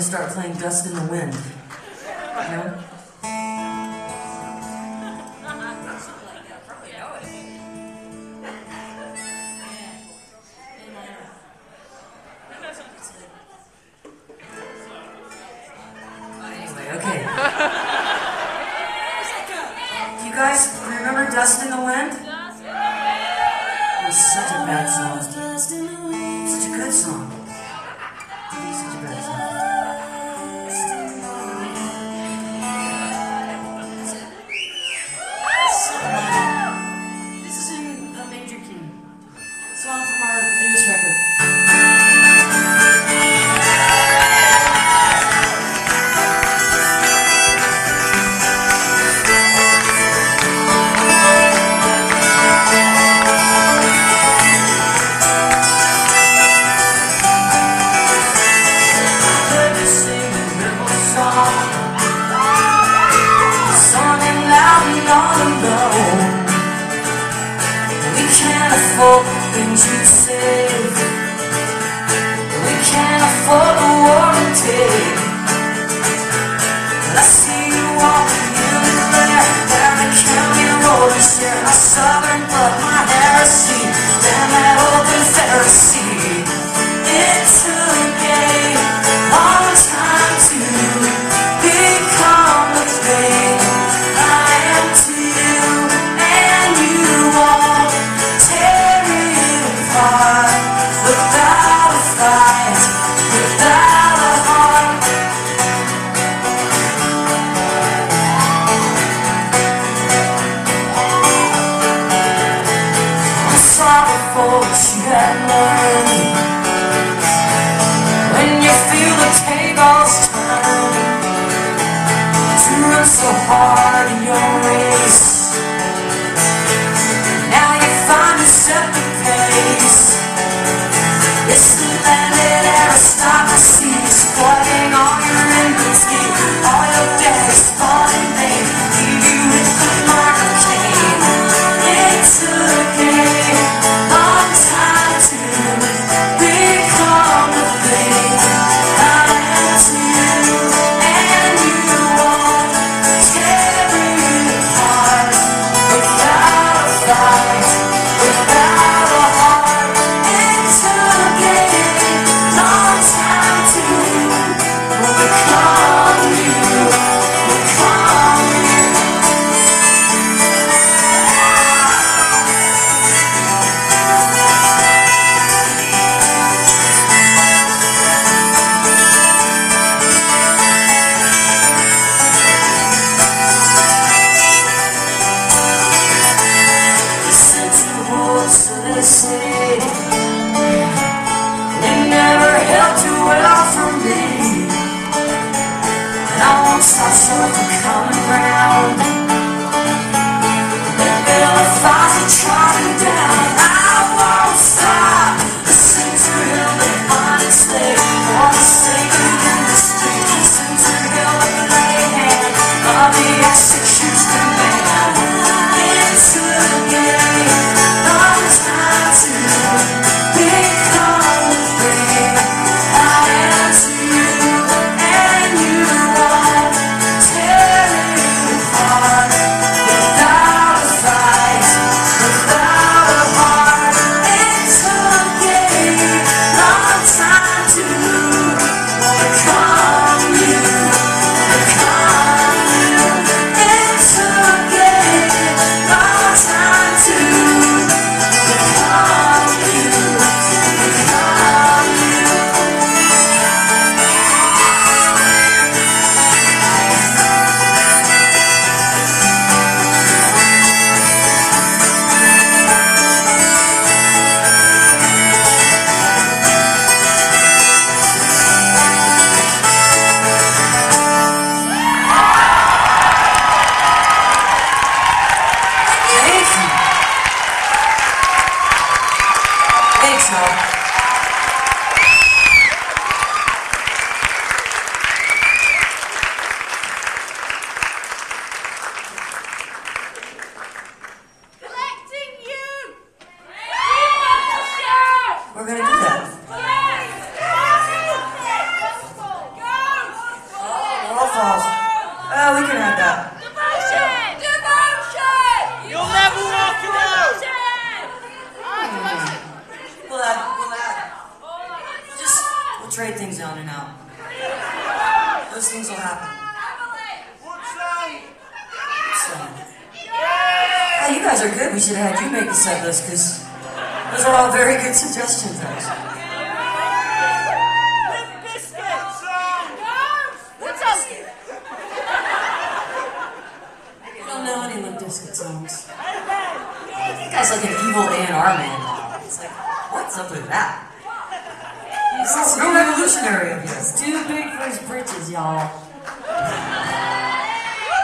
start playing Dust in the Wind. You know? Anyway, okay. Do you guys remember Dust in the Wind? It was such a bad song. Such a good song. Such a bad song. This is in a major key. Song from our newest record. We can't afford the things you save. We can't afford the war to take. I see you walking in there down the county road. You share my southern blood, my heresy, damn that old Confederacy. It took a long time to become the thing I am to you, and you won't tear it apart without a fight, without a heart. I'm sorry for what you had learned. When you feel the tables turn, to run so hard in your race, now you find yourself the pace. It's the landed aristocracy, exploiting all your enmity, all your days fought in vain, leave you with the mark of Cain. It took a long time to become the thing I am to you, and you won't tear trade things down and out. Those things will happen. Hey, you guys are good. We should have had you make the set list, because those are all very good suggestions, actually. I don't know any Limp Bizkit songs. That guy's like an evil A&R man. It's like, what's up with that? He's so revolutionary of you. It's too big for his britches, y'all.